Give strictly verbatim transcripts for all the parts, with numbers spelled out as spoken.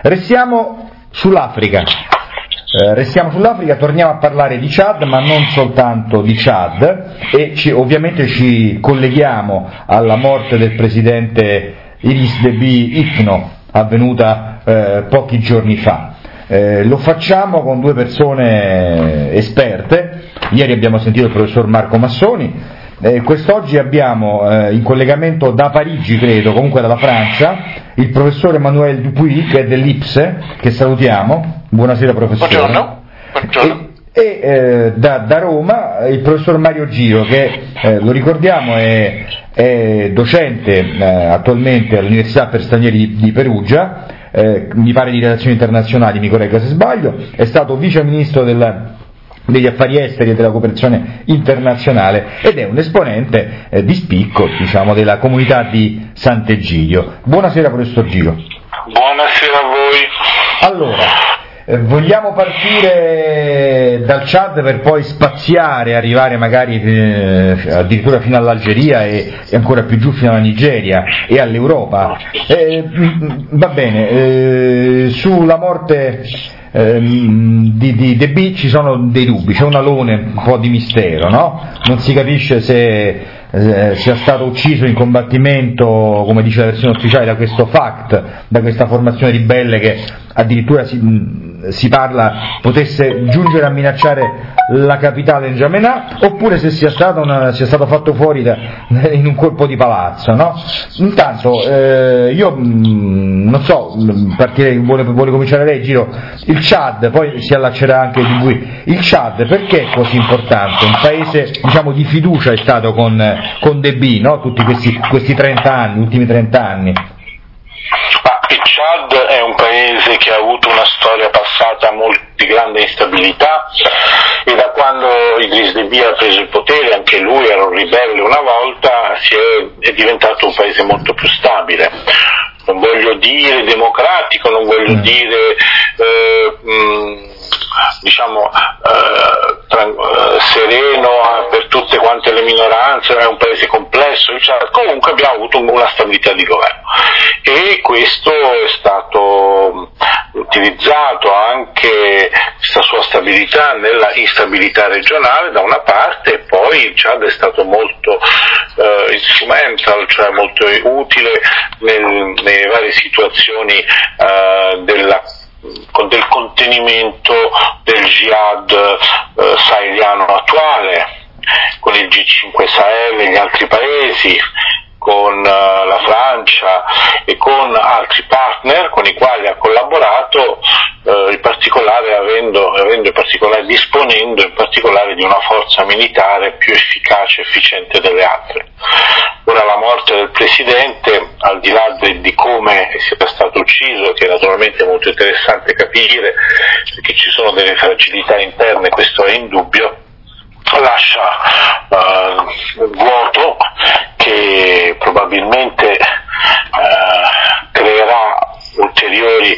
Restiamo sull'Africa. Eh, restiamo sull'Africa, torniamo a parlare di Chad, ma non soltanto di Chad, e ci, ovviamente ci colleghiamo alla morte del presidente Idriss Déby Itno, avvenuta eh, pochi giorni fa. Eh, lo facciamo con due persone esperte. Ieri abbiamo sentito il professor Marco Massoni. Eh, quest'oggi abbiamo eh, in collegamento da Parigi, credo, comunque dalla Francia, il professor Emmanuel Dupuy, che è dell'I P S E, che salutiamo. Buonasera professore. Buongiorno. Buongiorno. E, e eh, da, da Roma il professor Mario Giro, che eh, lo ricordiamo è, è docente eh, attualmente all'Università per Stranieri di, di Perugia, eh, mi pare di relazioni internazionali, mi corregga se sbaglio, è stato vice ministro del degli affari esteri e della cooperazione internazionale ed è un esponente eh, di spicco, diciamo, della comunità di Sant'Egidio. Buonasera professor Giro. Buonasera a voi. Allora, eh, vogliamo partire dal Chad per poi spaziare, arrivare magari eh, addirittura fino all'Algeria e, e ancora più giù fino alla Nigeria e all'Europa. Eh, va bene, eh, sulla morte di, di Déby ci sono dei dubbi, c'è un alone, un po' di mistero, no? Non si capisce se eh, sia stato ucciso in combattimento, come dice la versione ufficiale, da questo F A C T, da questa formazione ribelle che addirittura si, si parla potesse giungere a minacciare la capitale N'Djamena, oppure se sia stato, una, sia stato fatto fuori da, in un colpo di palazzo, no? Intanto eh, io mh, non so, partirei, vuole, vuole cominciare lei, Giro. Il Chad, poi si allaccerà anche di lui. Il Chad perché è così importante? Un paese, diciamo, di fiducia è stato con, con Déby, no? Tutti questi, questi trenta anni, ultimi trenta anni. Ma il Chad è un paese che ha avuto una storia passata molto di grande instabilità e da quando Idriss Déby ha preso il potere, anche lui era un ribelle una volta, si è, è diventato un paese molto più stabile. Non voglio dire democratico, non voglio mm. dire eh, mh, diciamo eh, tra, eh, sereno eh, per tutte quante le minoranze, è un paese complesso, cioè, comunque abbiamo avuto una stabilità di governo e questo è stato utilizzato anche, questa sua stabilità, nella instabilità regionale da una parte, e poi il Chad è stato molto eh, instrumental, cioè molto utile nel, nelle varie situazioni eh, della con del contenimento del jihad eh, saheliano attuale, con il G cinque Sahel e gli altri paesi, con uh, la Francia e con altri partner con i quali ha collaborato, uh, in particolare avendo, avendo in particolare disponendo in particolare di una forza militare più efficace e efficiente delle altre. Ora la morte del presidente, al di là de, di come sia stato ucciso, che naturalmente è molto interessante capire, perché ci sono delle fragilità interne, questo è indubbio, lascia uh, un vuoto che probabilmente uh, creerà ulteriori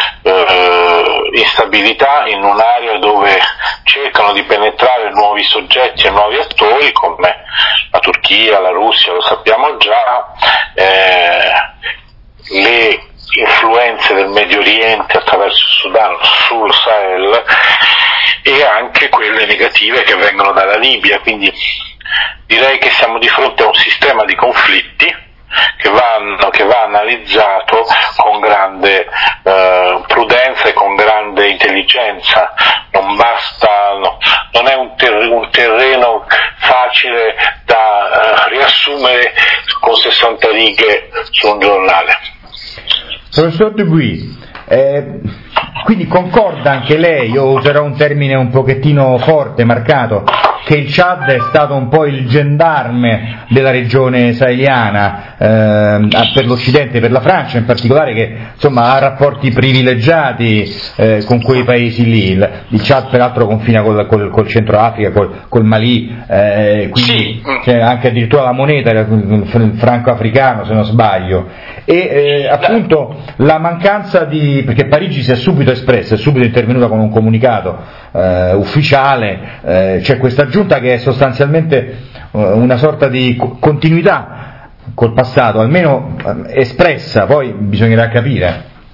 uh, instabilità in un'area dove cercano di penetrare nuovi soggetti e nuovi attori come la Turchia, la Russia, lo sappiamo già, eh, le influenze del Medio Oriente attraverso il Sudan sul Sahel e anche quelle negative che vengono dalla Libia, quindi direi che siamo di fronte a un sistema di conflitti che vanno, che va analizzato con grande eh, prudenza e con grande intelligenza. Non basta, no, non è un, ter- un terreno facile da eh, riassumere con sessanta righe su un giornale. Professor Dupuy, eh, quindi concorda anche lei, io userò un termine un pochettino forte, marcato, che il Chad è stato un po' il gendarme della regione saheliana eh, per l'Occidente, per la Francia in particolare, che insomma ha rapporti privilegiati eh, con quei paesi lì. Il, il Chad peraltro confina col, col, col Centro Africa, col, col Mali, eh, quindi sì. C'è anche addirittura la moneta, il franco africano se non sbaglio, e eh, appunto la mancanza di, perché Parigi si è subito espressa, è subito intervenuta con un comunicato Uh, ufficiale, uh, c'è questa giunta che è sostanzialmente uh, una sorta di co- continuità col passato, almeno uh, espressa, poi bisognerà capire.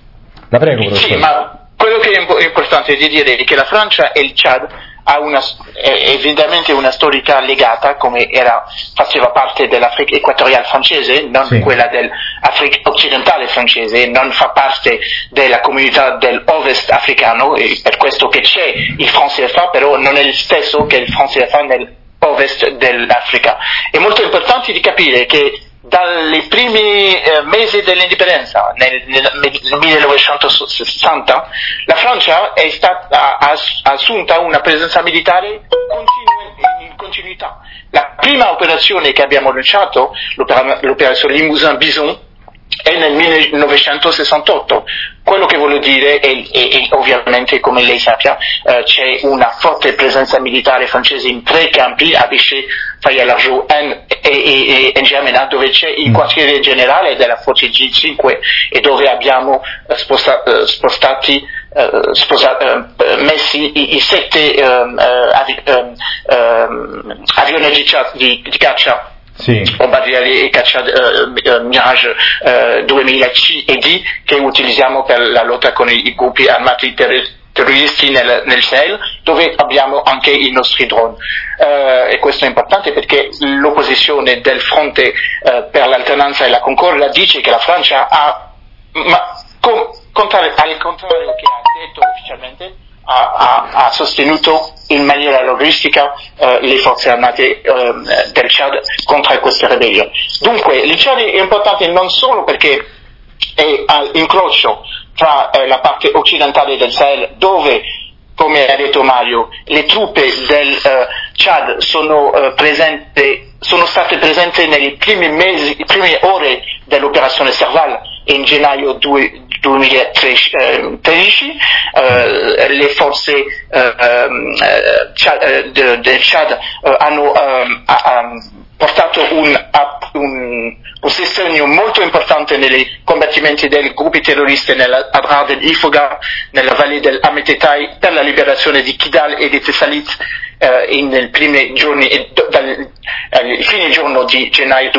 La prego, professore. Sì, ma quello che è importante di dire è che la Francia e il Chad ha una, è evidentemente una storica legata, come era, faceva parte dell'Africa equatoriale francese, non sì. quella dell'Africa occidentale francese, non fa parte della comunità dell'Ovest africano, e per questo che c'è il franc C F A, però non è il stesso che il franc C F A nell'Ovest dell'Africa. È molto importante di capire che dai primi eh, mesi dell'indipendenza, nel, nel millenovecentosessanta, la Francia è stata ha, ha assunta una presenza militare continua, in continuità. La prima operazione che abbiamo lanciato, l'opera, l'operazione Limousin-Bison, è nel millenovecentosessantotto. Quello che voglio dire è, è, è ovviamente, come lei sappia, eh, c'è una forte presenza militare francese in tre campi, a Vichy, Faye-Largeau e, e, e N'Djamena, dove c'è il quartiere generale della forza G cinque e dove abbiamo eh, sposta, eh, spostati eh, sposa, eh, messi i, i sette eh, avi, eh, eh, avioni di, di, di caccia, sì. bombardieri e caccia uh, Mirage uh, duemila C e D che utilizziamo per la lotta con i, i gruppi armati ter- terroristi nel, nel Sahel, dove abbiamo anche i nostri droni. Uh, e questo è importante perché l'opposizione del fronte uh, per l'alternanza e la concordia dice che la Francia ha, ma com, contrario, al contrario che ha detto ufficialmente, ha, ha, ha sostenuto in maniera logistica eh, le forze armate eh, del Chad contro queste ribellioni. Dunque il Chad è importante non solo perché è all'incrocio tra eh, la parte occidentale del Sahel, dove, come ha detto Mario, le truppe del eh, Chad sono eh, presenti, sono state presenti nelle prime mesi, prime ore dell'operazione Serval in gennaio duemilatredici, eh, le forze eh, eh, Chad, de, del Chad eh, hanno eh, ha, portato un, un, un sostegno molto importante nei combattimenti dei gruppi terroristi nella Abrar dell'Ifoga, nella valle dell'Ametetai, per la liberazione di Kidal e di Tessalit eh, nei primi giorni, dal eh, fine giorno di gennaio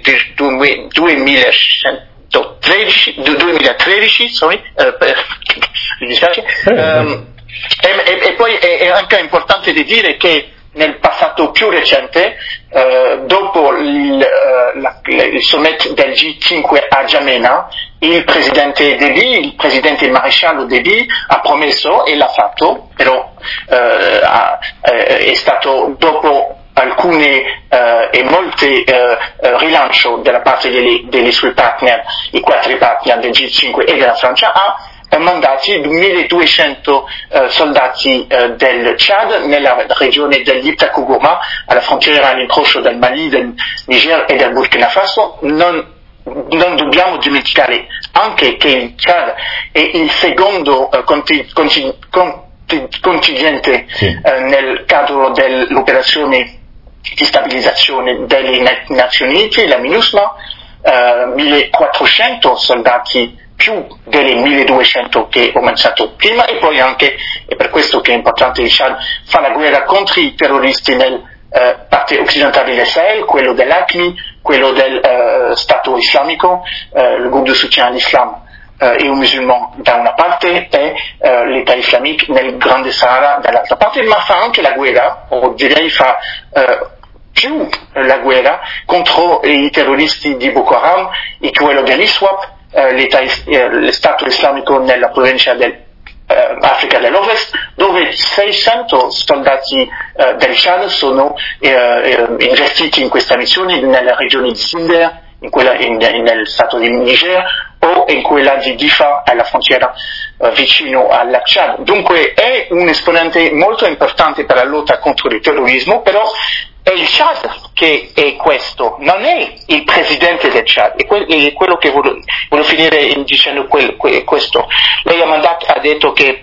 duemilatredici, sorry, eh, per, mi dispiace. Um, e, e, e poi è, è anche importante di dire che nel passato più recente, eh, dopo il, eh, la, il summit del G cinque a N'Djamena, il presidente Déby, il presidente il maresciallo Déby ha promesso, e l'ha fatto, però eh, ha, eh, è stato dopo alcune eh, e molte eh, rilancio dalla parte dei, dei suoi partner, i quattro partner del G cinque e della Francia, ha mandati milleduecento eh, soldati eh, del Chad nella regione dell'Ipta-Kougouma, alla frontiera all'incrocio del Mali, del Niger e del Burkina Faso. Non, non dobbiamo dimenticare anche che il Chad è il secondo eh, conti, conti, conti, contingente sì. eh, nel quadro dell'operazione di stabilizzazione delle Nazioni Unite, la MINUSMA, eh, millequattrocento soldati più delle milleduecento che ho menzionato prima, e poi anche, e per questo che è importante, il Chad fa la guerra contro i terroristi nel eh, parte occidentale del Sahel, quello dell'A C M I, quello del eh, Stato islamico, eh, il gruppo di soutien all'Islam eh, e un musulmano da una parte e eh, l'État islamique nel Grande Sahara dall'altra parte, ma fa anche la guerra, o direi fa eh, più la guerra contro i terroristi di Boko Haram e quello dell'ISWAP, eh, lo Stato islamico nella provincia dell'Africa eh, dell'Ovest, dove seicento soldati eh, del Chad sono eh, investiti in questa missione nella regione di Zinder, in quella in, in, nel stato di Niger, o in quella di Difa alla frontiera eh, vicino al Chad. Dunque è un esponente molto importante per la lotta contro il terrorismo, però è il Chad che è questo, non è il presidente del Chad, è, que- è quello che voglio, voglio finire dicendo quel, que- questo. Lei ha, mandato, ha detto che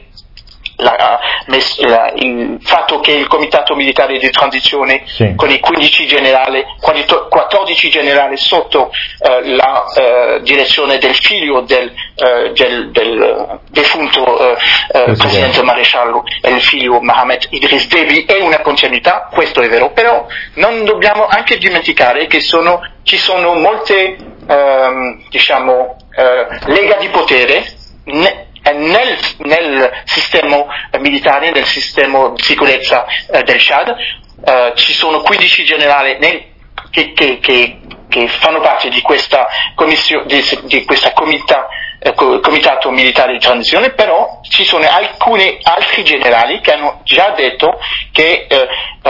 la, la, il fatto che il comitato militare di transizione sì. con i quindici generali, quattordici generali sotto eh, la eh, direzione del figlio del, eh, del, del defunto eh, presidente maresciallo, il figlio Mohamed Idriss Déby, è una continuità, questo è vero, però non dobbiamo anche dimenticare che sono, ci sono molte ehm, diciamo eh, lega di potere ne, nel, nel sistema militare, nel sistema di sicurezza eh, del Chad. Eh, ci sono quindici generali nel, che, che, che, che fanno parte di questa commissione, di, di questa comita, eh, comitato militare di transizione, però ci sono alcuni altri generali che hanno già detto che eh,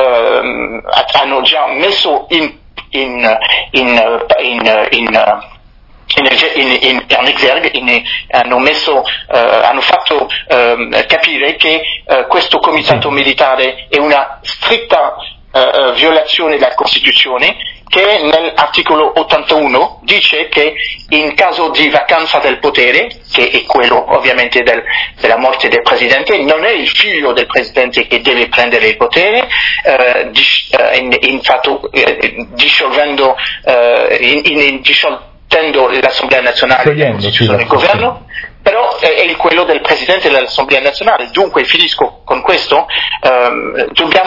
eh, hanno già messo in in in in, in, in In, in, in, in exergue, in, hanno messo, uh, hanno fatto uh, capire che uh, questo comitato sì. militare è una stretta uh, violazione della Costituzione, che nell'articolo ottantuno dice che in caso di vacanza del potere, che è quello ovviamente del, della morte del Presidente, non è il figlio del Presidente che deve prendere il potere, uh, dis, uh, in, in fatto, uh, dissolvendo, uh, in, in, in dissol- l'Assemblea nazionale del governo, però è quello del Presidente dell'Assemblea nazionale. Dunque, finisco con questo, ehm, dobbiamo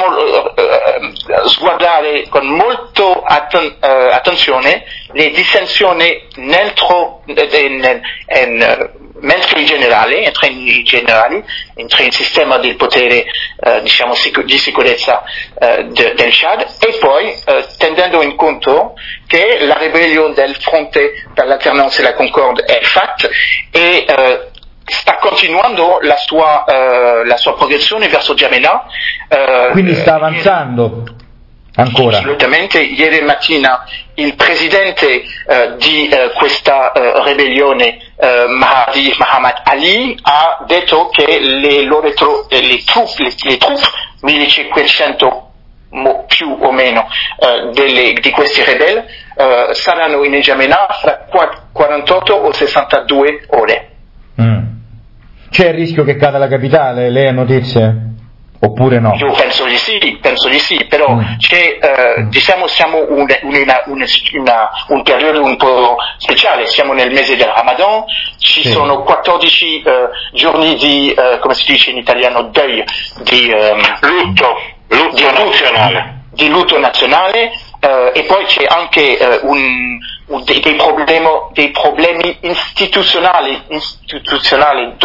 eh, sguardare con molto atten- eh, attenzione le dissensioni dentro, in, in, mentre i generali, entre i generali, entre il sistema del potere, eh, diciamo, sic- di sicurezza eh, de- del Chad, e poi eh, tenendo in conto che la ribellione del Fronte per l'Alternance e la Concorde è fatta e eh, sta continuando la sua, eh, la sua progressione verso N'Djamena. Eh, Quindi sta avanzando ancora? Assolutamente. Ieri mattina il presidente eh, di eh, questa eh, ribellione, eh, Mahdi Mohamed Ali, ha detto che le loro tro- le truppe, le, le truppe millecinquecento mo, più o meno eh, delle, di questi ribelli eh, saranno in N'Djamena fra quarantotto o sessantadue ore. Mm. C'è il rischio che cada la capitale? Lei ha notizie? Oppure no? Io penso di sì, penso di sì, però mm. c'è, eh, mm. diciamo, siamo un, una, una, una, un periodo un po' speciale, siamo nel mese del Ramadan, ci sì. sono quattordici eh, giorni di, eh, come si dice in italiano, deuil, di um, lutto, lutto di nazionale, di lutto nazionale, eh, e poi c'è anche eh, un, un, dei, dei, problemi, dei problemi istituzionali, istituzionali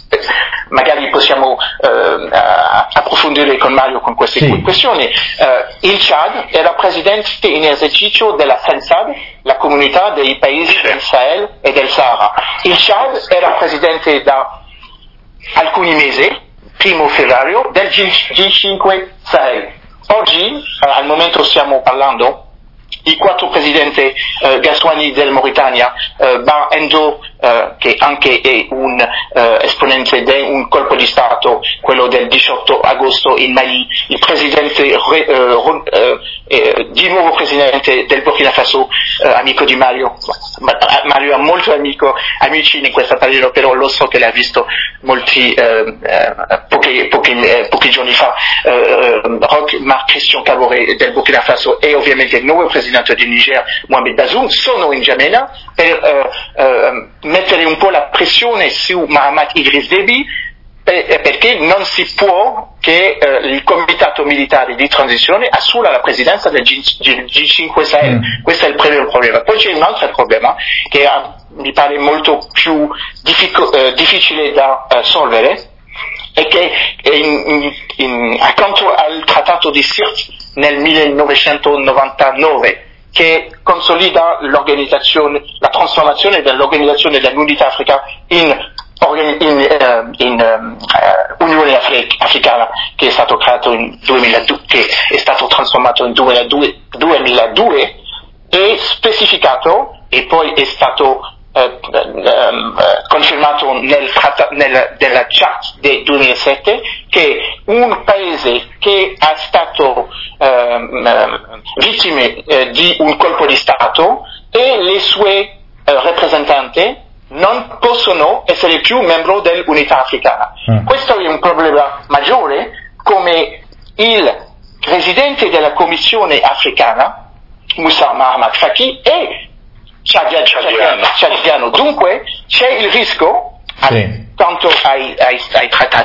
magari possiamo eh, approfondire con Mario con queste sì. questioni. Eh, il Chad era presidente in esercizio della SENSAD, la comunità dei paesi del Sahel e del Sahara. Il Chad era presidente da alcuni mesi, primo febbraio, del G cinque Sahel. Oggi, al momento stiamo parlando, i quattro presidenti eh, Ghazouani del Mauritania, eh, Ba Endo, eh, che anche è un eh, esponente di un colpo di Stato, quello del diciotto agosto in Mali, il presidente eh, eh, eh, di nuovo presidente del Burkina Faso, eh, amico di Mario. Mario ha molto amico, amici in questa pagina, però lo so che l'ha visto molti eh, eh, pochi, pochi, eh, pochi giorni fa. Eh, Roch Marc Christian Kaboré del Burkina Faso e ovviamente il nuovo presidente di Niger, Mohamed Bazoum, sono in N'Djamena per eh, eh, mettere un po' la pressione su Mahamat Idriss Déby, per, perché non si può che eh, il comitato militare di transizione assuma la presidenza del G cinque Sahel. Mm. Questo è il primo problema. Poi c'è un altro problema che eh, mi pare molto più diffico, eh, difficile da eh, solvere, e che in, in, in, accanto al trattato di Sirte nel millenovecentonovantanove, che consolida l'organizzazione, la trasformazione dell'organizzazione dell'Unità Africana in, in, in, in uh, Unione Afri- Africana, che è stato creato in duemiladue, che è stato trasformato in duemiladue, e specificato e poi è stato Uh, um, uh, confermato nel, nel, nella chat del duemilasette, che un paese che è stato um, um, vittime uh, di un colpo di Stato e le sue uh, rappresentanti non possono essere più membro dell'Unità Africana. Mm. Questo è un problema maggiore, come il presidente della Commissione africana, Moussa Mahamat Faki, è Chadiano. Chadiano. Dunque c'è il rischio, sì. tanto ai, ai, ai trattati,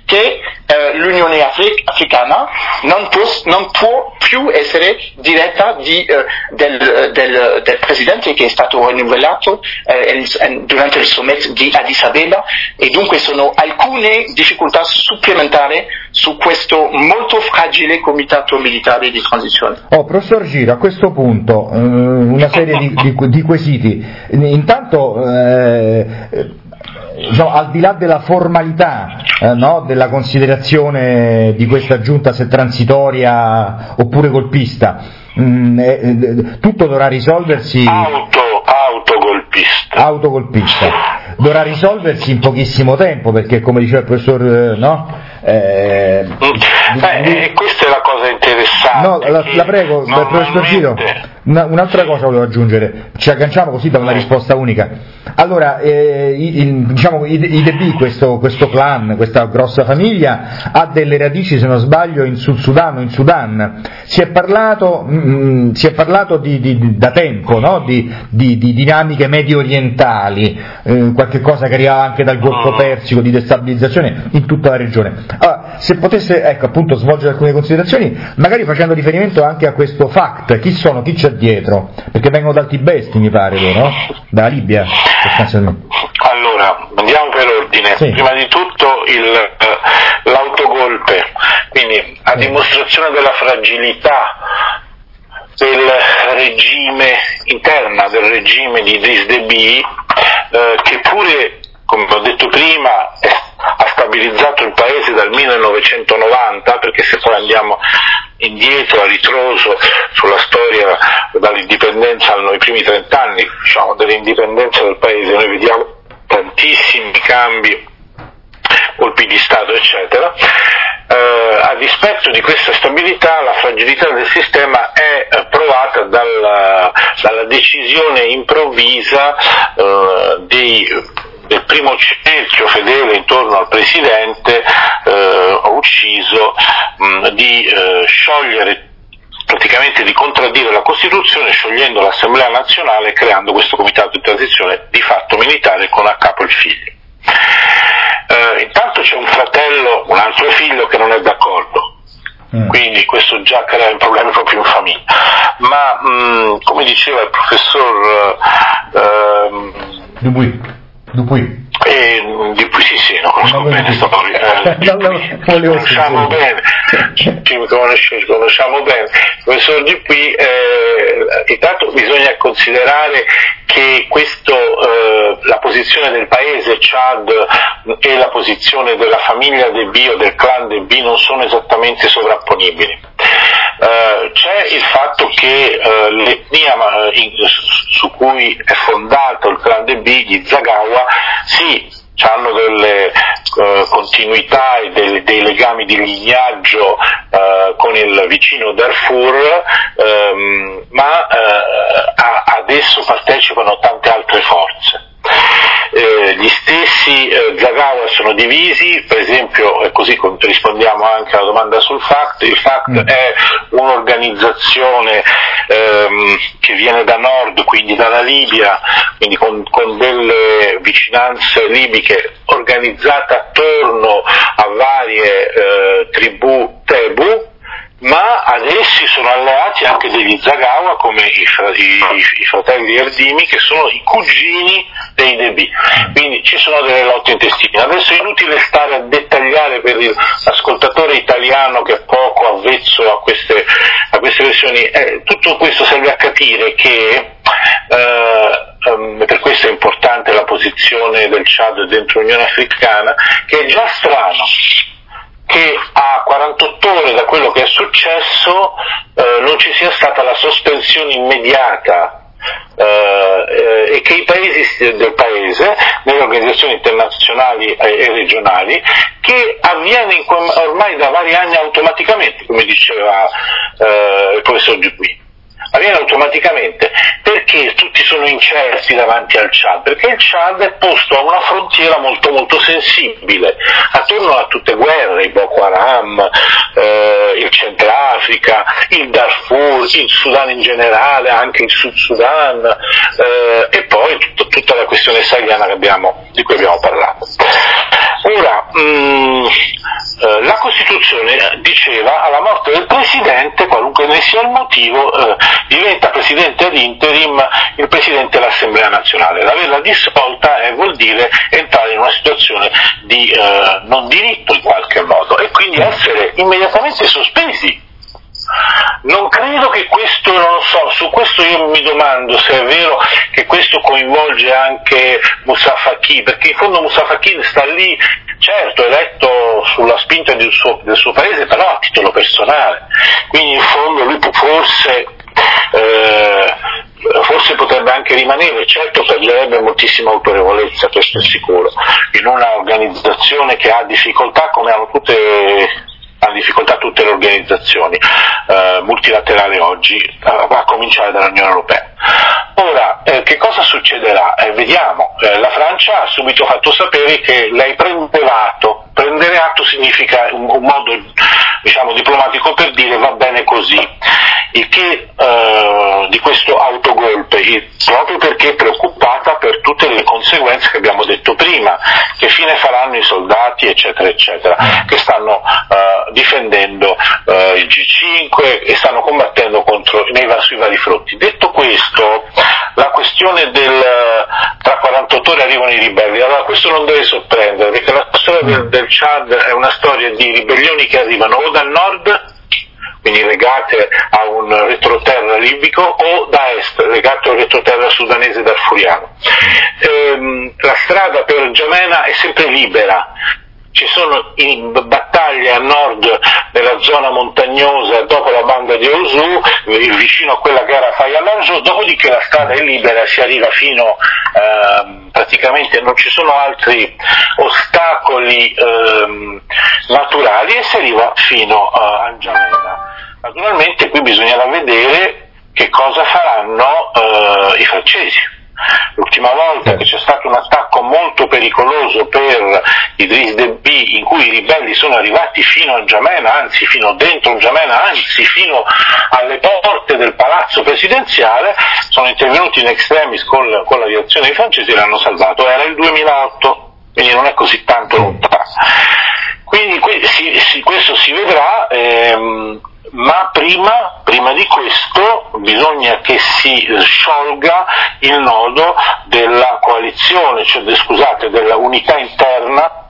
che eh, l'Unione Afri- Africana non può, non può più essere diretta di, eh, del, del, del Presidente che è stato rinnovato eh, durante il summit di Addis Abeba, e dunque sono alcune difficoltà supplementari su questo molto fragile Comitato Militare di Transizione. Oh, professor Giro, a questo punto eh, una serie di, di, di quesiti. Intanto eh, diciamo, al di là della formalità eh, no, della considerazione di questa giunta se transitoria oppure colpista, mh, eh, tutto dovrà risolversi auto, autogolpista autogolpista dovrà risolversi in pochissimo tempo, perché come diceva il professor eh, no eh, eh, questa è la cosa interessante. No, la, la prego, normalmente... professor Giro, una, un'altra cosa volevo aggiungere, ci agganciamo così da una risposta unica. Allora, eh, il, diciamo, i, i D B, questo, questo clan, questa grossa famiglia, ha delle radici, se non sbaglio, in Sud Sudan o in Sudan. Si è parlato, mh, si è parlato di, di, di, da tempo, no? di, di, di dinamiche medio orientali, eh, qualche cosa che arrivava anche dal Golfo Persico, di destabilizzazione in tutta la regione. Allora, se potesse, ecco, appunto, svolgere alcune considerazioni, magari facendo riferimento anche a questo fact, chi sono, chi c'è dietro, perché vengono dal Tibesti, mi pare loro, no? Dalla Libia, sostanzialmente. Allora, andiamo per ordine. Sì. Prima di tutto il, eh, l'autogolpe, quindi a dimostrazione della fragilità del regime interna, del regime di Idriss Déby, eh, che pure, come ho detto prima, è, ha stabilizzato il paese dal millenovecentonovanta, perché se poi andiamo indietro a ritroso sulla storia dall'indipendenza ai primi trent'anni, diciamo, dell'indipendenza del paese, noi vediamo tantissimi cambi, colpi di Stato eccetera. Eh, a dispetto di questa stabilità, la fragilità del sistema è eh, provata dalla, dalla decisione improvvisa eh, dei del primo cerchio fedele intorno al presidente eh, ucciso mh, di eh, sciogliere, praticamente di contraddire la Costituzione, sciogliendo l'Assemblea nazionale e creando questo comitato di transizione di fatto militare con a capo il figlio. Eh, intanto c'è un fratello, un altro figlio che non è d'accordo, mm. quindi questo già crea problemi proprio in famiglia, ma mh, come diceva il professor eh, Dupuy. Dupuy. E, di cui sì, sì, lo conosco no, bene, sto, eh, ci conosciamo bene, ci, ci conosciamo bene. Il professor Dupuy, eh, intanto bisogna considerare che questo, eh, la posizione del paese Chad e la posizione della famiglia Déby o del clan Déby non sono esattamente sovrapponibili. Uh, c'è il fatto che uh, l'etnia in, su cui è fondato il clan Déby, gli Zaghawa, sì, hanno delle uh, continuità e dei, dei legami di lignaggio uh, con il vicino Darfur, um, ma uh, adesso partecipano a tante altre forze. Eh, gli stessi eh, Zaghawa sono divisi, per esempio, e così rispondiamo anche alla domanda sul FACT. Il FACT mm. è un'organizzazione ehm, che viene da nord, quindi dalla Libia, quindi con, con delle vicinanze libiche, organizzata attorno a varie eh, tribù Tebu, ma ad essi sono alleati anche degli Zaghawa, come i, i, i fratelli Erdimi, che sono i cugini dei Déby. Quindi ci sono delle lotte intestine. Adesso è inutile stare a dettagliare per l'ascoltatore italiano che è poco avvezzo a queste, a queste questioni. Eh, tutto questo serve a capire che eh, um, per questo è importante la posizione del Chad dentro l'Unione Africana, che è già strano che a quarantotto ore da quello che è successo eh, non ci sia stata la sospensione immediata eh, e che i paesi del paese, nelle organizzazioni internazionali e regionali, che avviene in, ormai da vari anni automaticamente, come diceva eh, il professor Dupuy. Avviene automaticamente perché tutti sono incerti davanti al Chad, perché il Chad è posto a una frontiera molto molto sensibile, attorno a tutte guerre, il Boko Haram, eh, il Centrafrica, il Darfur, il Sudan in generale, anche il Sud Sudan, eh, e poi tut- tutta la questione saheliana che abbiamo, di cui abbiamo parlato. Ora, mh, eh, la Costituzione diceva alla morte del Presidente, qualunque ne sia il motivo, eh, diventa Presidente ad interim il Presidente dell'Assemblea Nazionale. L'averla dissolta eh, vuol dire entrare in una situazione di eh, non diritto in qualche modo e quindi essere immediatamente sospesi. Non credo che questo, non lo so, su questo io mi domando se è vero che questo coinvolge anche Moussa Faki, perché in fondo Moussa Faki sta lì, certo, eletto sulla spinta del suo, del suo paese, però a titolo personale, quindi in fondo lui forse, eh, forse potrebbe anche rimanere, certo perderebbe moltissima autorevolezza, questo è sicuro, in una organizzazione che ha difficoltà come hanno tutte hanno difficoltà tutte le organizzazioni eh, multilaterali oggi, a, a cominciare dall'Unione Europea. Ora, eh, che cosa succederà? Eh, vediamo, eh, la Francia ha subito fatto sapere che lei prende atto, prendere atto significa un, un modo, diciamo, diplomatico per dire va bene così, il che eh, di questo autogolpe, il, proprio perché è preoccupata per tutte le conseguenze che abbiamo detto prima, che fine faranno i soldati, eccetera, eccetera, che stanno eh, difendendo eh, il G cinque e stanno combattendo contro, nei, sui vari fronti. Detto questo, la questione del tra quarantotto ore arrivano i ribelli, allora questo non deve sorprendere, perché la storia del, del Chad è una storia di ribellioni che arrivano o dal nord, quindi legate a un retroterra libico, o da est, legate al retroterra sudanese darfuriano. Ehm, la strada per N'Djamena è sempre libera, ci sono in battaglie a nord della zona montagnosa dopo la banda di Ouzou, vicino a quella che era Faye al-Larjo, dopodiché la strada è libera, si arriva fino, ehm, praticamente non ci sono altri ostacoli ehm, naturali e si arriva fino a N'Djamena. Naturalmente qui bisognerà vedere che cosa faranno eh, i francesi. L'ultima volta che c'è stato un attacco molto pericoloso per Idriss Déby, in cui i ribelli sono arrivati fino a N'Djamena, anzi fino dentro N'Djamena, anzi fino alle porte del palazzo presidenziale, sono intervenuti in extremis con, con la direzione dei francesi e l'hanno salvato. Era il duemilaotto, quindi non è così tanto lontano. Quindi que- si, si, questo si vedrà. Ehm, ma prima, prima di questo bisogna che si sciolga il nodo della coalizione, cioè de, scusate, della unità interna,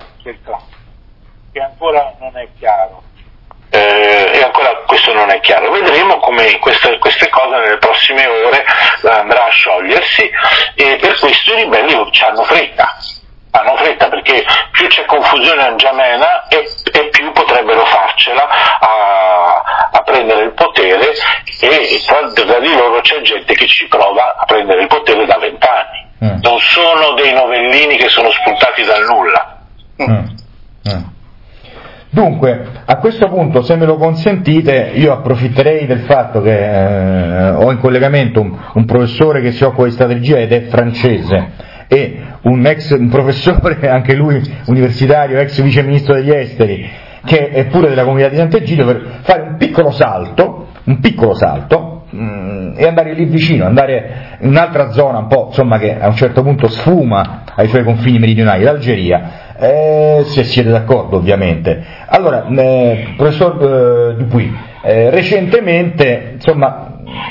che ancora non è chiaro. Eh, e ancora questo non è chiaro. Vedremo come queste, queste cose nelle prossime ore andrà a sciogliersi, e per questo i ribelli hanno fretta. Hanno fretta perché più c'è confusione a N'Djamena e, e più potrebbero farcela a, a prendere il potere, e tra, tra di loro c'è gente che ci prova a prendere il potere da vent'anni. Mm. Non sono dei novellini che sono spuntati dal nulla. Mm. Mm. Dunque, a questo punto, se me lo consentite, io approfitterei del fatto che eh, ho in collegamento un, un professore che si occupa di strategia ed è francese, e un ex un professore, anche lui universitario, ex vice ministro degli esteri, che è pure della comunità di Sant'Egidio, per fare un piccolo salto, un piccolo salto mh, e andare lì vicino, andare in un'altra zona un po', insomma, che a un certo punto sfuma ai suoi confini meridionali, l'Algeria, eh, se siete d'accordo ovviamente. Allora, eh, professor eh, Dupuy, eh, recentemente, insomma,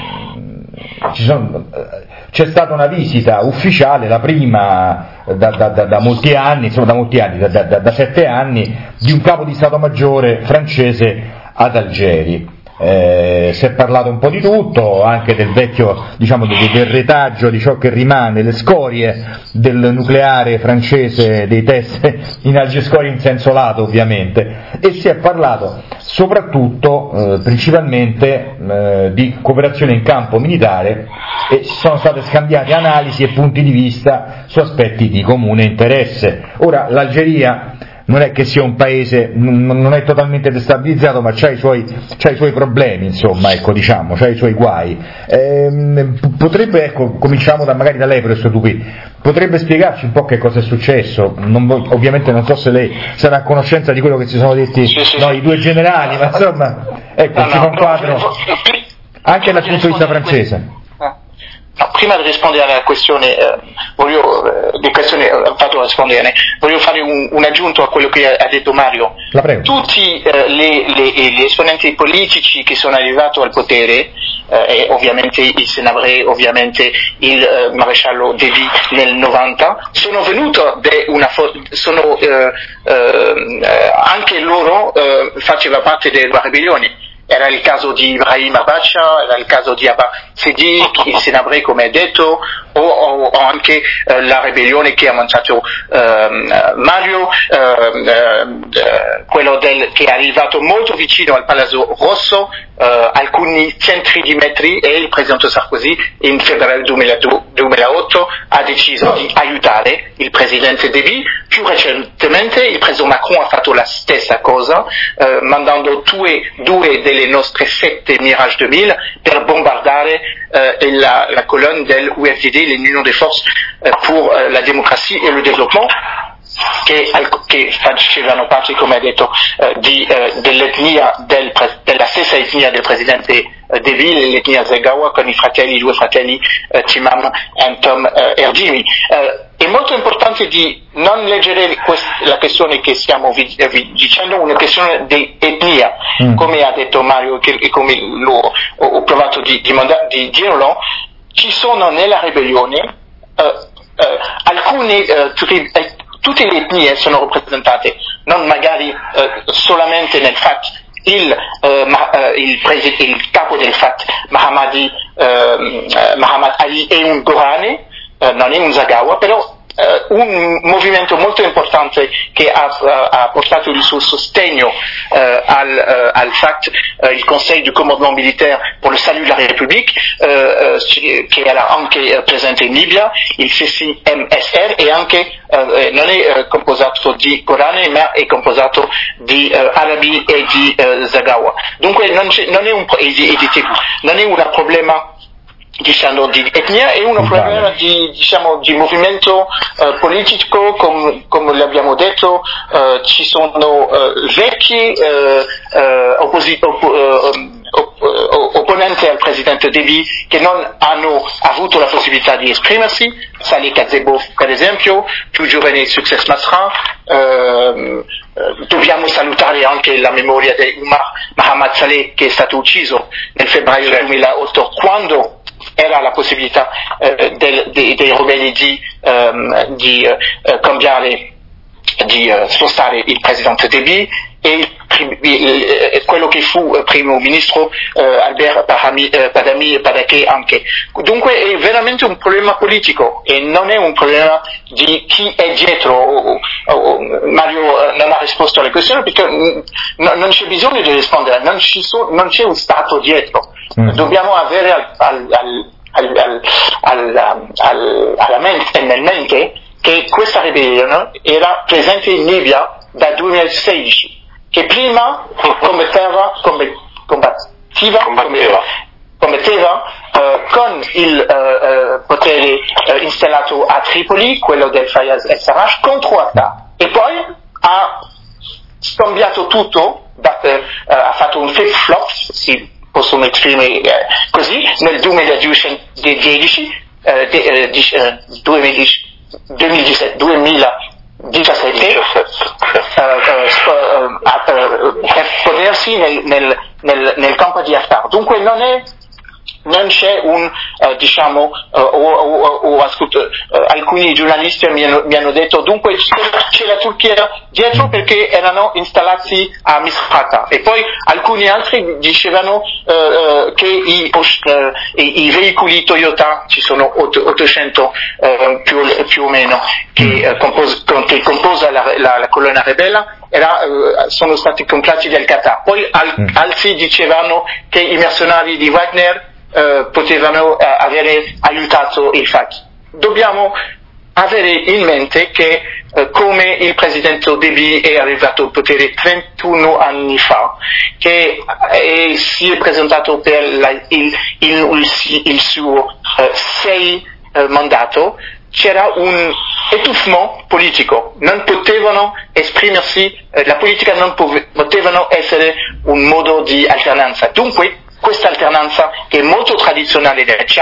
ci sono, c'è stata una visita ufficiale, la prima da, da, da, da molti anni, insomma da molti anni, da, da, da sette anni, di un capo di Stato Maggiore francese ad Algeri. Eh, si è parlato un po' di tutto, anche del vecchio, diciamo, del, del retaggio di ciò che rimane, le scorie del nucleare francese, dei test in Algeri, scorie in senso lato ovviamente, e si è parlato soprattutto, eh, principalmente, eh, di cooperazione in campo militare, e sono state scambiate analisi e punti di vista su aspetti di comune interesse. Ora, l'Algeria non è che sia un paese, non è totalmente destabilizzato, ma c'ha i suoi, c'ha i suoi problemi, insomma, ecco, diciamo, c'ha i suoi guai. Ehm, potrebbe, ecco, cominciamo da, magari da lei, professor Dupuy, potrebbe spiegarci un po' che cosa è successo? Non, ovviamente non so se lei sarà a conoscenza di quello che si sono detti, sì, sì, no, sì. I due generali, ma insomma, ecco, no, ci fa un quadro, anche dal punto di vista francese. No, prima di rispondere alla questione, eh, voglio, eh, di questione, eh, fatto rispondere, voglio fare un, un aggiunto a quello che ha detto Mario. La prego. Tutti eh, le, le, gli esponenti politici che sono arrivati al potere, eh, e ovviamente il Senabre, ovviamente il eh, maresciallo Déby nel novanta, sono venuti de una sono eh, eh, anche loro eh, faceva parte della ribellione. Era il caso di Ibrahim Abacha, era il caso di Abba Siddiq, il Senabre come ha detto, o, o, o anche eh, la ribellione che ha mandato eh, Mario, eh, eh, quello del, che è arrivato molto vicino al Palazzo Rosso, eh, alcuni centri di metri, e il presidente Sarkozy in febbraio duemilaotto ha deciso di aiutare il presidente Déby. Più recentemente il presidente Macron ha fatto la stessa cosa, eh, mandando due, due delle nostre sette Mirage duemila per bombardare eh, la, la colonne dell'U F D D, l'Union des Forces eh, pour eh, la démocratie et le développement, che, che facevano parte, come ha detto, eh, di, eh, dell'etnia del, della stessa etnia del presidente eh, Déby, l'etnia Zegawa, con i fratelli, i due fratelli eh, Timam e Tom eh, Erdimi. Eh, è molto importante di non leggere quest- la questione che stiamo vi- vi- dicendo, una questione di etnia, mm. come ha detto Mario che, e come l'ho, ho, ho provato di, di, manda- di dirlo. Ci sono nella ribellione eh, eh, alcune eh, tri- eh, tutte le etnie sono rappresentate, non magari eh, solamente nel F A T. Il, eh, ma, eh, il, presi- il capo del F A T, Mahamadi, eh, Mahamad Ali, è un Gorani, eh, non è un Zagawa, però eh, un movimento molto importante che ha, ha portato il suo sostegno eh, al, eh, al F A T, eh, il Conseil du Commandement Militaire pour le Salut de la République, eh, eh, che era anche eh, presente in Libia, il C C M S R, e anche eh, non è eh, composto di Corani, ma è composto di eh, arabi e di eh, Zagawa. Dunque non, c'è, non è un e di, e di Tebu, non è un problema, diciamo, di etnia, è un problema di, diciamo, di movimento eh, politico, com, come l'abbiamo detto. Eh, ci sono eh, vecchi eh, eh, opposi- opp- opp- opponenti al presidente Déby che non hanno avuto la possibilità di esprimersi, Saleh Kazebo per esempio, più giovane Success Masra. Eh, dobbiamo salutare anche la memoria di Umar Mohamed Saleh, che è stato ucciso nel febbraio duemilaotto, quando era la possibilità eh, del, dei, dei ribelli di, um, di uh, cambiare, di uh, spostare il presidente Déby, e il, il, quello che fu il primo ministro uh, Albert Bahami, uh, Badami Badake anche. Dunque è veramente un problema politico e non è un problema di chi è dietro. O, o, Mario uh, non ha risposto alle questioni perché n- non c'è bisogno di rispondere, non, ci so, non c'è un Stato dietro. Mm. Dobbiamo avere al, al, al, al, al, al, al, alla mente, nel mente, che questa ribellione era presente in Libia dal duemilasedici, che prima combatteva, combattiva, combatteva, combatteva uh, con il uh, uh, potere uh, installato a Tripoli, quello del Fayez el-Sarraj, contro Haftar, e poi ha scambiato tutto, da, uh, ha fatto un flip-flop, si possono esprimere eh, così, nel duemiladiciotto, eh, de, eh, di, eh, duemiladiciassette, duemiladiciassette eh, eh, eh, potersi nel, nel, nel, nel campo di Haftar. Dunque non è non c'è un, uh, diciamo, uh, o, o, o ascolto, uh, alcuni giornalisti mi hanno, mi hanno detto dunque c'è la Turchia dietro perché erano installati a Misrata, e poi alcuni altri dicevano uh, uh, che i, uh, i, i veicoli Toyota, ci sono ottocento uh, più, più o meno, che, uh, compos- che composa la, la, la colonna ribella, era, uh, sono stati comprati dal Qatar. Poi al, mm. altri dicevano che i mercenari di Wagner Uh, potevano uh, avere aiutato il F A T. Dobbiamo avere in mente che uh, come il presidente Déby è arrivato al potere trentuno anni fa, che uh, si è presentato per la, il, il, il, il suo uh, sei uh, mandato, c'era un étouffement politico, non potevano esprimersi, uh, la politica non pove, potevano essere un modo di alternanza. Dunque questa alternanza, che è molto tradizionale del Chad,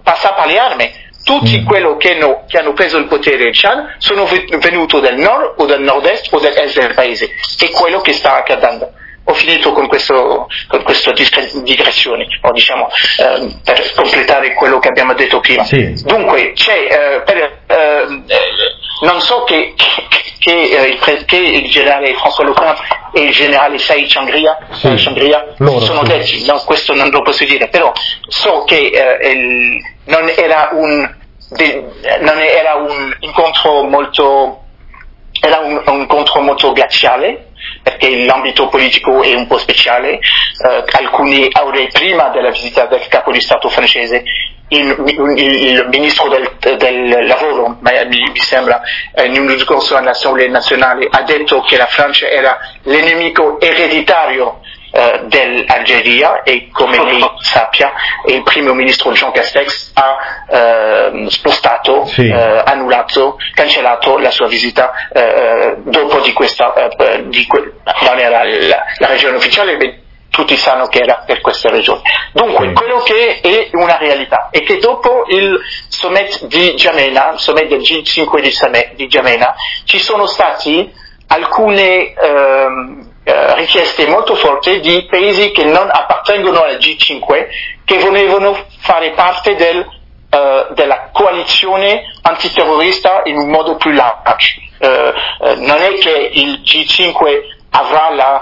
passava alle armi. Tutti quelli che, no, che hanno preso il potere in Chad sono venuti dal nord o dal nord-est o dall'est del paese. È quello che sta accadendo. Ho finito con questo, con questa digressione, o diciamo, eh, per completare quello che abbiamo detto prima. Sì. Dunque, c'è, eh, per, eh, non so che, che, che, eh, il, che il generale François Lecointe e il generale Saïd Changria, sì. Changria sono sì. detti, no, questo non lo posso dire, però so che eh, il, non era un, de, non era un incontro molto, era un, un incontro molto glaciale, perché l'ambito politico è un po' speciale. Eh, alcune ore prima della visita del capo di Stato francese, il, il, il ministro del, del lavoro, mi, mi sembra, eh, in un discorso all'Assemblea nazionale, ha detto che la Francia era l'enemico ereditario eh, dell'Algeria, e come lei sappia il primo ministro Jean Castex ha eh, spostato, sì. eh, annullato, cancellato la sua visita eh, dopo di questa, eh, di que- non era la, la regione ufficiale, ma tutti sanno che era per questa regione. Dunque, sì. quello che è una realtà è che dopo il summit di N'Djamena, il summit del G cinque di, di N'Djamena, ci sono stati alcune ehm, eh, richieste molto forti di paesi che non appartengono al G cinque, che volevano fare parte del, uh, della coalizione antiterrorista in un modo più largo. Uh, uh, non è che il G cinque avrà la,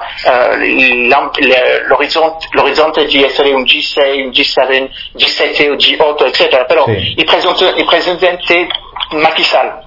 uh, l'orizzonte, l'orizzonte di essere un G sei, un G sette, G sette o G otto, eccetera, però sì. il, presidente, il presidente Macky Sall,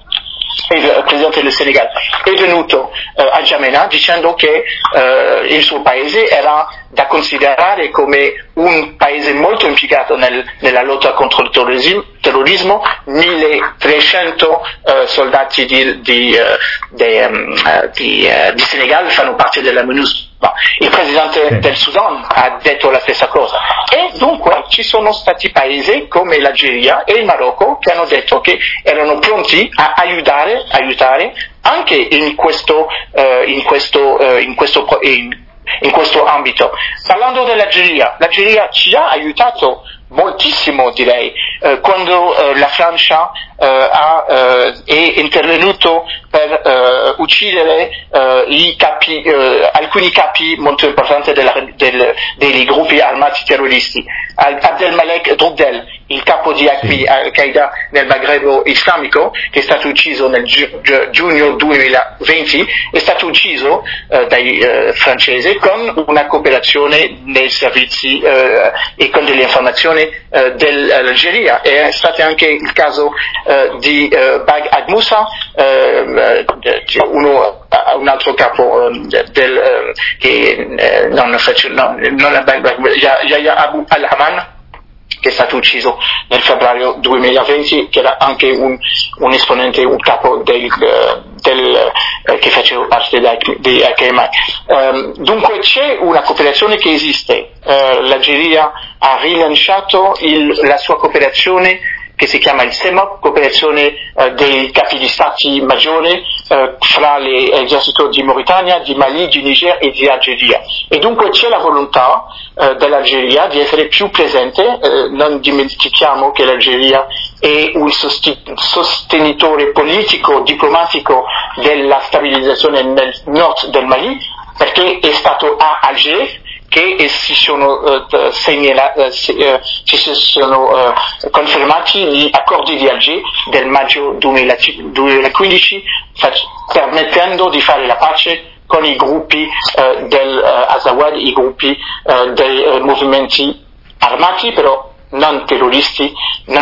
il presidente del Senegal, è venuto uh, a N'Djamena dicendo che uh, il suo paese era da considerare come un paese molto impiegato nel, nella lotta contro il terrorismo, terrorismo milletrecento uh, soldati di, di, uh, de, um, uh, di, uh, di Senegal fanno parte della MINUSMA. Il presidente sì. del Sudan ha detto la stessa cosa, e dunque ci sono stati paesi come l'Algeria e il Marocco che hanno detto che erano pronti a aiutare, aiutare anche in questo, uh, in questo, uh, in questo in, in questo ambito. Parlando dell'Algeria, l'Algeria ci ha aiutato moltissimo, direi, eh, quando eh, la Francia eh, ha, eh, è intervenuto per eh, uccidere eh, i capi, eh, alcuni capi molto importanti della, del, dei gruppi armati terroristi. Abdelmalek Drogdel, il capo di Al-Qaeda nel Maghreb islamico, che è stato ucciso nel gi- gi- giugno duemilaventi, è stato ucciso eh, dai eh, francesi con una cooperazione nei servizi eh, e con delle informazioni eh, dell'Algeria. È stato anche il caso eh, di eh, Bag al-Musa, eh, uno, un altro capo eh, del eh, che eh, non faccio no, non è Yahya Abu al-Haman, che è stato ucciso nel febbraio duemilaventi, che era anche un, un esponente, un capo del, del, eh, che faceva parte di H M I. Um, dunque c'è una cooperazione che esiste. Uh, L'Algeria ha rilanciato il, la sua cooperazione che si chiama il S E M O C, cooperazione eh, dei capi di stati maggiori eh, fra l'esercito di Mauritania, di Mali, di Niger e di Algeria. E dunque c'è la volontà eh, dell'Algeria di essere più presente. Eh, non dimentichiamo che l'Algeria è un sostenitore politico, diplomatico della stabilizzazione nel nord del Mali, perché è stato a Alger che si sono, uh, segnala, uh, si, uh, ci sono uh, confermati gli accordi di Alger del maggio duemilaquindici, fac- permettendo di fare la pace con i gruppi uh, del uh, Azawad, i gruppi uh, dei uh, movimenti armati, però non terroristi, non,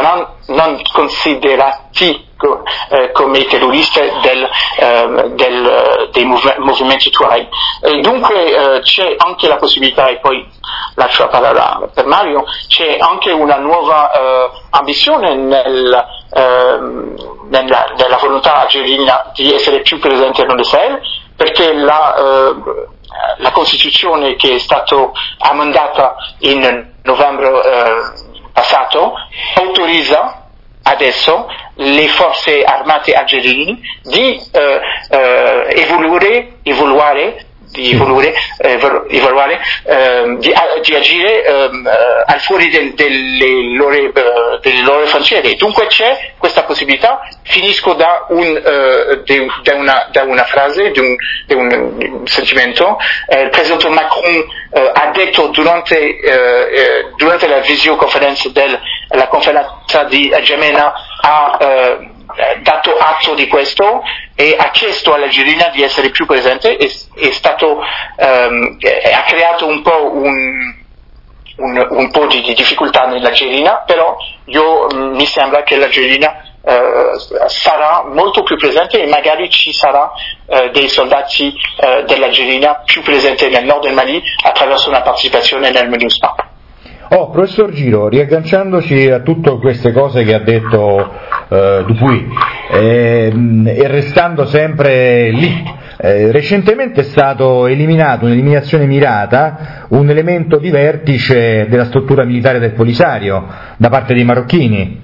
non considerati eh, come terroristi del, eh, del, dei mov- movimenti Tuareg. E dunque eh, c'è anche la possibilità, e poi lascio la parola per Mario, c'è anche una nuova eh, ambizione nel, eh, nella, nella volontà algerina di essere più presente nel Sahel, perché la, eh, la Costituzione che è stata amendata in novembre eh, passato autorizza adesso le forze armate algerine di eh, eh, evoluere, evoluare di evoluire, eh, evaluare, eh, di, di agire eh, al fuori del, delle, loro, eh, delle loro frontiere. Dunque c'è questa possibilità. Finisco da, un, eh, de, da, una, da una frase, di un, di un sentimento. Eh, il presidente Macron eh, ha detto durante, eh, durante la visioconferenza della conferenza di N'Djamena, ha eh, dato atto di questo e ha chiesto all'Algeria di essere più presente. È, è stato, um, ha creato un po' un, un, un po' di, di difficoltà nell'Algeria, però io mi sembra che l'Algeria Uh, sarà molto più presente e magari ci sarà uh, dei soldati uh, dell'Algeria più presenti nel nord del Mali attraverso una partecipazione nel MINUSMA. Oh, professor Giro, riagganciandoci a tutte queste cose che ha detto uh, Dupuy eh, e restando sempre lì, eh, recentemente è stato eliminato, un'eliminazione mirata, un elemento di vertice della struttura militare del Polisario da parte dei marocchini.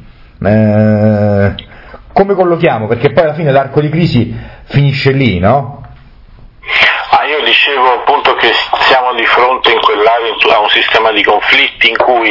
Eh, come collochiamo? Perché poi alla fine l'arco di crisi finisce lì, no? Ah, io dicevo appunto che siamo di fronte in quell'area a un sistema di conflitti in cui,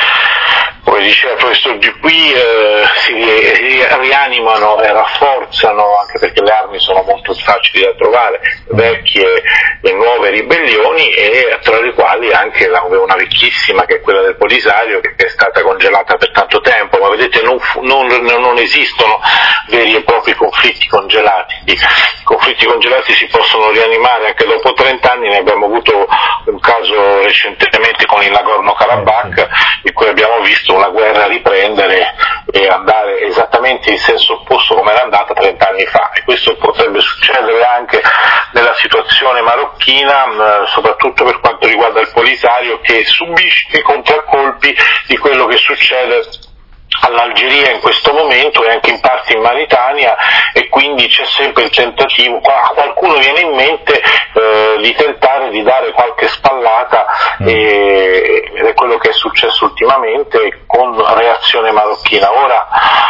come diceva il professor Dupuy, eh, si rianimano e rafforzano, anche perché le armi sono molto facili da trovare, vecchie e nuove ribellioni, e tra le quali anche una vecchissima che è quella del Polisario, che è stata congelata per tanto tempo. Ma vedete, non, non, non esistono veri e propri conflitti congelati. I conflitti congelati si possono rianimare anche dopo trent'anni. Ne abbiamo avuto un caso recentemente con il Nagorno-Karabakh, in cui abbiamo visto una guerra riprendere e andare esattamente in senso opposto come era andata trent'anni fa, e questo potrebbe succedere anche nella situazione marocchina, soprattutto per quanto riguarda il Polisario, che subisce i contraccolpi di quello che succede all'Algeria in questo momento e anche in parte in Mauritania, e quindi c'è sempre il tentativo, a qualcuno viene in mente eh, di tentare di dare qualche spallata, mm. e, ed è quello che è successo ultimamente con reazione marocchina. Ora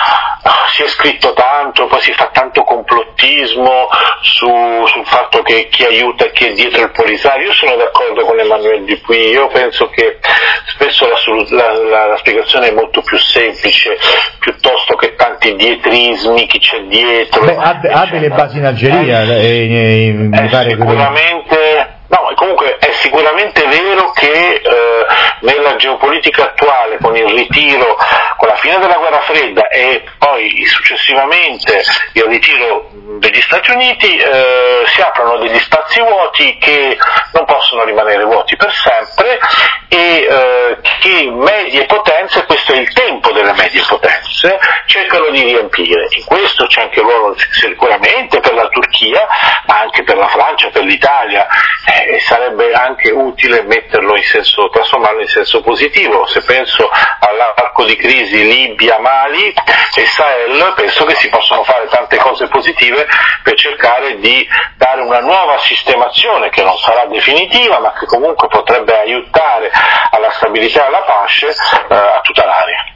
si è scritto tanto, poi si fa tanto complottismo su, sul fatto che chi aiuta e chi è dietro il Polisario. Io sono d'accordo con Emmanuel Dupuy, io penso che spesso la, la, la, la spiegazione è molto più semplice, piuttosto che tanti dietrismi, chi c'è dietro. Beh, ha, ha delle basi in Algeria, eh, eh, mi pare sicuramente. No, comunque è sicuramente vero che eh, nella geopolitica attuale, con il ritiro, con la fine della guerra fredda e poi successivamente il ritiro degli Stati Uniti, eh, si aprono degli spazi vuoti che non possono rimanere vuoti per sempre, e eh, che medie potenze, questo è il tempo delle medie potenze, cercano di riempire. In questo c'è anche il ruolo sicuramente per la Turchia, ma anche per la Francia, per l'Italia. E sarebbe anche utile metterlo in senso, trasformarlo in senso positivo. Se penso all'arco di crisi Libia-Mali e Sahel, penso che si possono fare tante cose positive per cercare di dare una nuova sistemazione che non sarà definitiva, ma che comunque potrebbe aiutare alla stabilità e alla pace eh, a tutta l'area.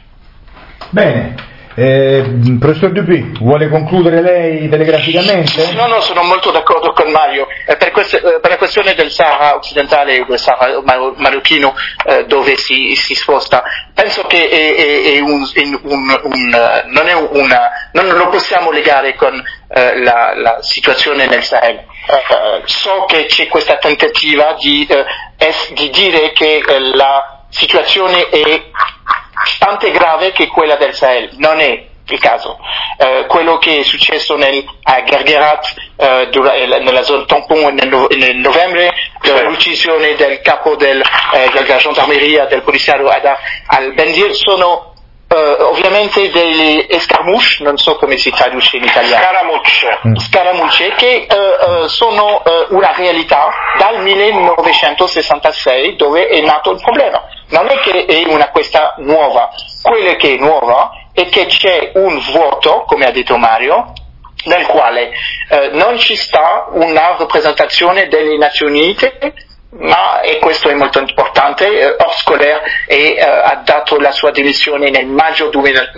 Bene. Eh, professor Dupuy, vuole concludere lei telegraficamente? No, no, sono molto d'accordo con Mario. Eh, per, queste, eh, per la questione del Sahara occidentale e del Sahara mar- marocchino, eh, dove si, si sposta, penso che è, è, è un, un, un, non, è una, non lo possiamo legare con eh, la, la situazione nel Sahel. Eh, so che c'è questa tentativa di, eh, es, di dire che eh, la situazione è tanto grave che quella del Sahel. Non è il caso. Uh, quello che è successo nel, a Guerguerat, uh, dura, nella zona tampon nel, no, nel novembre, uh, l'uccisione del capo del, uh, della gendarmeria, del poliziario Adar al-Bendir, sono Uh, ovviamente degli escarmouche, non so come si traduce in italiano. Scaramucce. Scaramucce che uh, uh, sono uh, una realtà dal millenovecentosessantasei, dove è nato il problema. Non è che è una questa nuova, quello che è nuova è che c'è un vuoto, come ha detto Mario, nel quale uh, non ci sta una rappresentazione delle Nazioni Unite ma, e questo è molto importante, eh, Orskoler eh, ha dato la sua dimissione nel maggio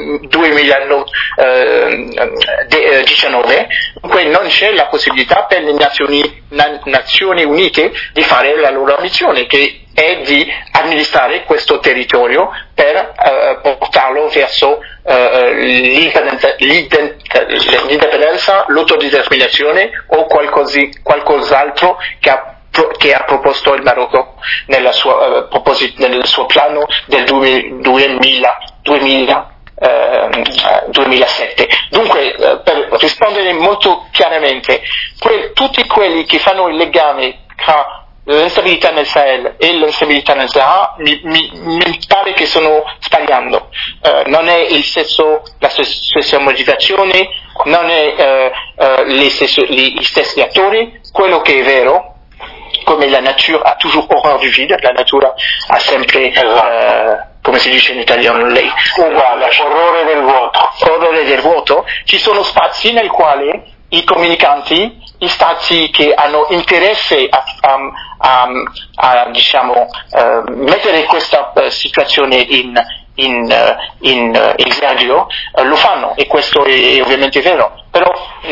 duemiladiciannove, dunque non c'è la possibilità per le Nazioni, na, Nazioni Unite di fare la loro missione, che è di amministrare questo territorio per eh, portarlo verso eh, l'indipendenza, l'indipendenza, l'autodeterminazione o qualcosi, qualcos'altro che ha, che ha proposto il Marocco nella sua, uh, proposit- nel suo piano del duemila, duemila, uh, duemilasette. Dunque, uh, per rispondere molto chiaramente, que- tutti quelli che fanno il legame tra l'instabilità nel Sahel e l'instabilità nel Sahara mi, mi, mi pare che sono sbagliando. Uh, non è il stesso, la stessa motivazione, non è uh, uh, gli, stessi, gli, gli stessi attori. Quello che è vero, come la natura ha toujours horreur du vide, la natura ha sempre, uh, come si dice in italiano, lei, uguale, orrore del vuoto. Orrore del vuoto. Ci sono spazi nel quale i comunicanti, gli stati che hanno interesse a, a, a, a diciamo, uh, mettere questa uh, situazione in, in, uh, in uh, esercito, uh, lo fanno, e questo è, è ovviamente vero, però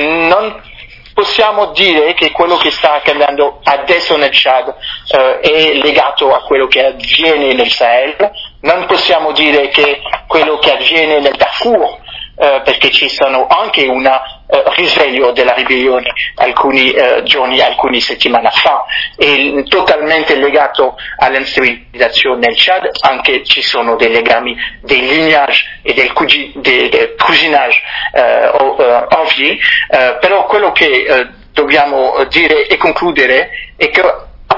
non possiamo dire che quello che sta accadendo adesso nel Chad uh, è legato a quello che avviene nel Sahel. Non possiamo dire che quello che avviene nel Darfur, Uh, perché ci sono anche un uh, risveglio della ribellione alcuni uh, giorni, alcune settimane fa, è totalmente legato all'instabilizzazione nel Chad. Anche ci sono dei legami, dei lignage e del, cugi- de- del cousinage uh, uh, ovvi, uh, però quello che uh, dobbiamo dire e concludere è che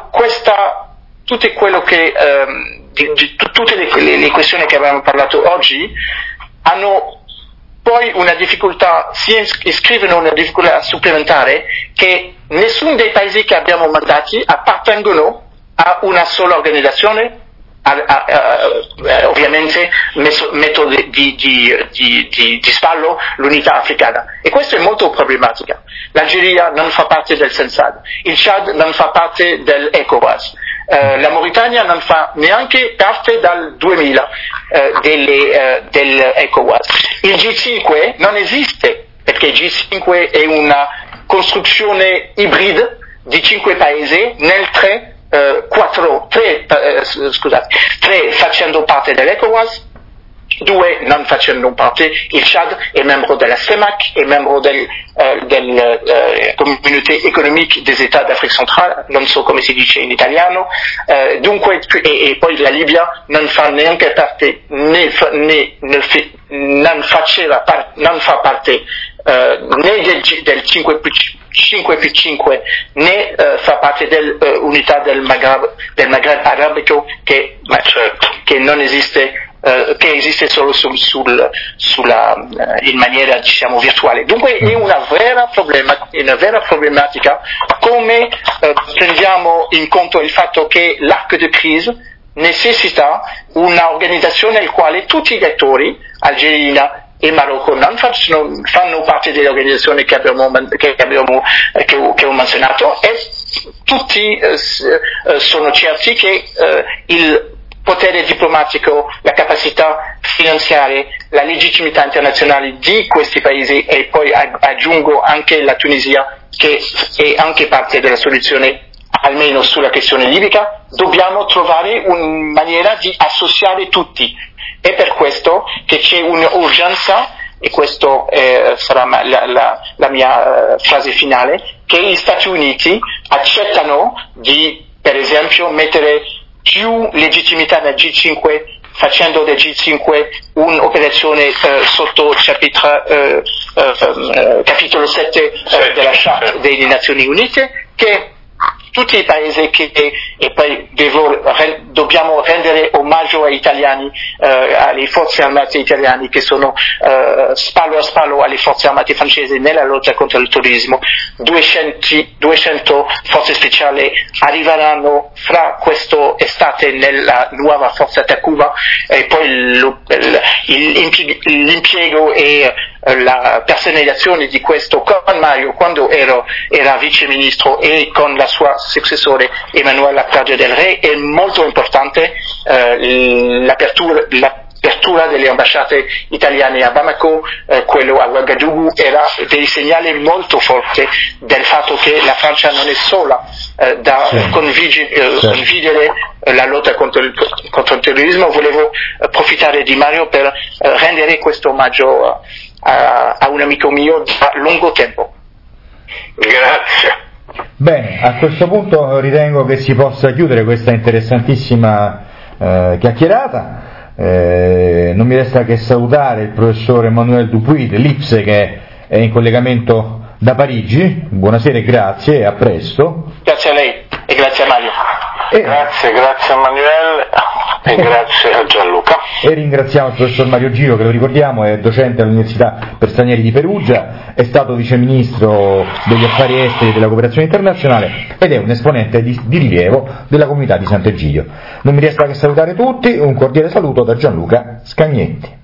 questa, tutto quello che, um, di, di, tutte le, le, le questioni che abbiamo parlato oggi hanno poi una difficoltà, si iscrivono una difficoltà supplementare, che nessuno dei paesi che abbiamo mandati appartengono a una sola organizzazione, a, a, a, ovviamente messo, metto di, di, di, di, di spalle l'unità africana, e questo è molto problematico. L'Algeria non fa parte del Sensad, il Chad non fa parte dell'ECOWAS, Uh, la Mauritania non fa neanche parte dal duemila uh, delle, uh, dell'ECOWAS. Il G cinque non esiste, perché il G cinque è una costruzione ibrida di cinque paesi, nel tre, uh, quattro, tre, uh, scusate, tre facendo parte dell'ECOWAS, due non facendo parte. Il Chad è membro della CEMAC, è membro del, uh, del uh, Communauté économique des États d'Afrique centrale, non so come si dice in italiano, uh, dunque, e, e poi la Libia non fa neanche parte, né, né, né non faceva par, non fa parte uh, né del, del cinque più cinque né uh, fa parte dell'unità uh, del Maghreb, del Maghreb arabico, che, ma, certo, che non esiste, Uh, che esiste solo sul, sul, sulla, uh, in maniera, diciamo, virtuale. Dunque è una vera, problema, una vera problematica come uh, prendiamo in conto il fatto che l'arc de crise necessita un'organizzazione nel quale tutti gli attori, Algeria e Marocco, non facciano, fanno parte delle organizzazioni che abbiamo, che abbiamo che, che ho menzionato, e tutti uh, sono certi che uh, il potere diplomatico, la capacità finanziaria, la legittimità internazionale di questi paesi, e poi aggiungo anche la Tunisia, che è anche parte della soluzione, almeno sulla questione libica, dobbiamo trovare una maniera di associare tutti. È per questo che c'è un'urgenza, e questa eh, sarà la, la, la mia uh, frase finale, che gli Stati Uniti accettano di, per esempio, mettere più legittimità nel G cinque, facendo del G cinque un'operazione eh, sotto capitolo, eh, eh, capitolo sette eh, della Charte delle Nazioni Unite, che tutti i paesi che, e poi devo, re, dobbiamo rendere omaggio agli italiani, eh, alle forze armate italiane che sono eh, spallo a spallo alle forze armate francesi nella lotta contro il terrorismo. duecento forze speciali arriveranno fra questo estate nella nuova forza Takuba, e poi lo, l'impiego è eh, la personalizzazione di questo con Mario quando ero, era vice ministro e con la sua successore Emanuela Claudia Del Re è molto importante. eh, l'apertura, l'apertura delle ambasciate italiane a Bamako, eh, quello a Ouagadougou, era dei segnali molto forti del fatto che la Francia non è sola eh, da sì. convigi- eh, sì. condividere la lotta contro il, contro il terrorismo. Volevo eh, approfittare di Mario per eh, rendere questo omaggio a, a, a un amico mio da lungo tempo. Grazie. Bene, a questo punto ritengo che si possa chiudere questa interessantissima eh, chiacchierata. Eh, non mi resta che salutare il professor Emmanuel Dupuy dell'I P S E che è in collegamento da Parigi. Buonasera e grazie, e a presto. Grazie a lei e grazie a Mario. E grazie, grazie a Manuel e grazie a Gianluca. E ringraziamo il professor Mario Giro, che lo ricordiamo è docente all'Università per Stranieri di Perugia, è stato viceministro degli affari esteri e della cooperazione internazionale ed è un esponente di, di rilievo della comunità di Sant'Egidio. Non mi resta che salutare tutti, un cordiale saluto da Gianluca Scagnetti.